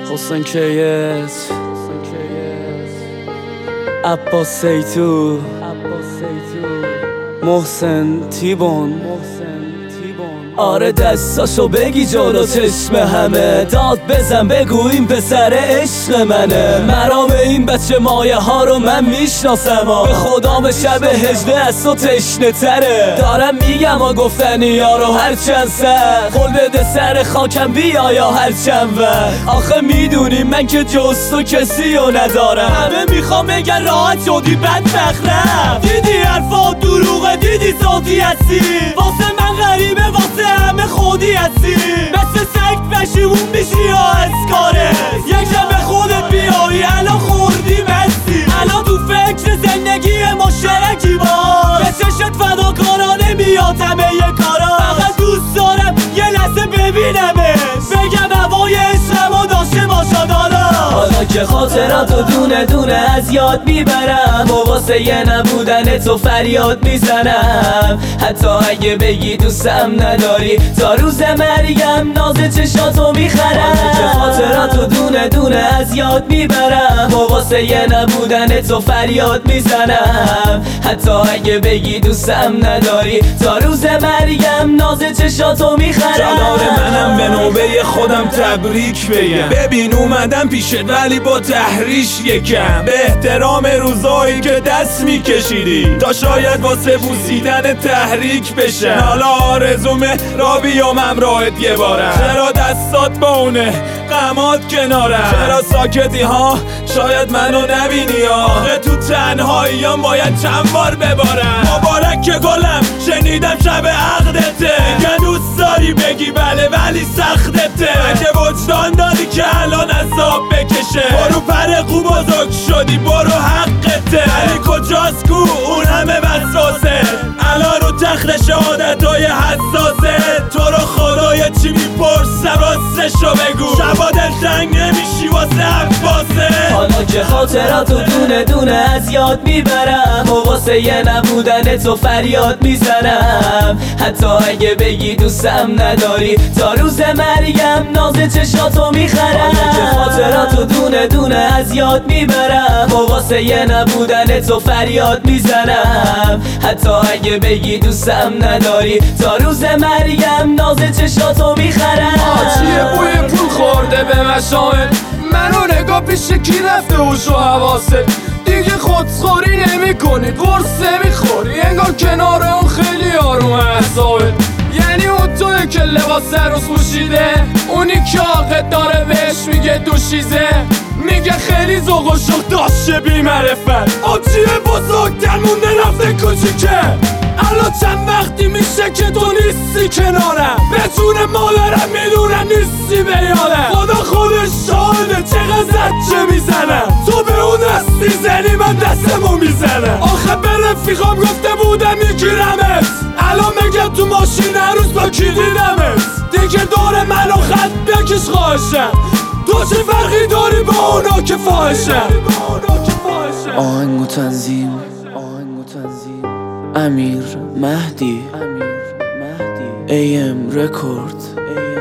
حسین کیت عباس سیتو محسن تیبون آره دستاشو بگی جلو چشم همه داد بزن بگو این پسر عشق منه مرام این بچه مایه ها رو من میشناسم به خدا به شب هجده از تو تشنه تره دارم میگم گفتنی یارو هر چند سر قول بده سر خاکم بیا یا هر چند وقت آخه میدونی من که جز تو کسی رو ندارم همه میخوام بگن راحت شدی بدبخت نه دیدی حرفا دروغه دیدی صوتی هستی واسه من غریبه واسه همه خودی هستی مثل سگ پشیمون میشی یا از کاره یک شب به خودت بیایی الان خوردی مستی الان تو فکر زندگی مشترکی باش به چشت فداکارانه میاد همه یه کارا فقط دوست دارم یه لحظه ببینمش بگم هوای عشقمو داشته باشد حالا که خاطراتو دونه دونه از یاد میبرم و واسه یه نبودن تو فریاد میزنم حتی اگه بگی دوستم نداری تا روز مرگم ناز چشاتو میخرم حالا که خاطراتو دونه دونه از یاد میبرم و واسه یه نبودن تو فریاد میزنم حتی اگه بگی دوستم نداری تا روز مرگم ناز چشاتو میخرم جانار منم به نوبه خودم تبریک بگم ببین اومدم پیشت ولی با تحریش یکم به احترام روزایی که دست میکشیدی تا شاید واسه بوسیدن تحریک بشم حالا آرزومه را بیام همراهت یه بارم چرا دستات با اونه غمات کنارم چرا ساکتی ها شاید منو نبینی آخه تو تنهاییام باید چند بار ببارم مبارک که گلم شنیدم شب عقدته که دوست داری بگی بله ولی سختته اگه وجدان داری که الان عذاب بکشه برو پر خوب بزرگ شدی برو حقته علی کجاست کو اون همه وسواسه الان رو تخت شهادتای حساسه تو رو خدای چی میپرسه راستشو بگو شبا دلتنگ نمیشی واسه عباسه حالا که خاطراتو دونه دونه از یاد میبرم و واسه یه نبودن تو فریاد میزنم حتی اگه بگی دوستم نداری تا روز مرگم ناز چشاتو میخرم حالا که خاطراتو دونه دونه از یاد میبرم و واسه یه نبودن تو فریاد میزنم حتی اگه بگی دوستم نداری تا روز مرگم ناز چشاتو میخرم آچیه بوی پول خورده به مشامت منو نگاه پیش کی رفته هوش و حواست دیگه خودخوری نمی کنی قرص نمیخوری انگار کنار اون خیلی آروم اعصابت یعنی اون توی که لباس سروس پوشیده اونی که عاقد داره بهش میگه دوشیزه میگه خیلی ذوق و شوق داشته بی معرفت آجیه بزرگتر مونده رفته کوچیکه الان چند وقتی میشه که تو نیستی کنارم به جون مادرم میدونم نیستی به یادم خدا خودش شاهده چقدر زجه میزنم تو به اون دست میزنی من دستمو میزنم آخه به رفیقام گفته بودم میگیرمت الان میگم تو ماشین هر روز با کی دیدمت دیگه دور منو خط بکش خواهشم تو چه فرقی داری با اونا که فاحشم آهنگ و تنظیم امیر مهدی AM رکورد